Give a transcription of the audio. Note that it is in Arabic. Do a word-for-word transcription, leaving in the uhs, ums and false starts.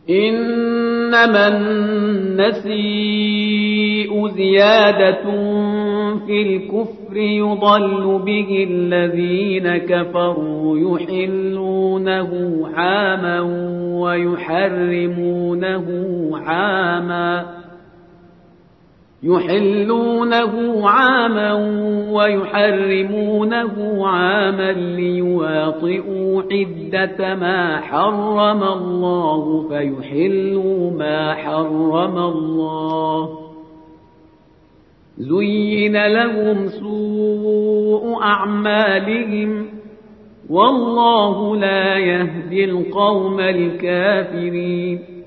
إنما النسيء زيادة في الكفر يضل به الذين كفروا يحلونه عاما ويحرمونه عاما يحلونه عاما ويحرمونه عاما ليواطئوا عدة ما حرم الله فيحلوا ما حرم الله. زين لهم سوء أعمالهم والله لا يهدي القوم الكافرين.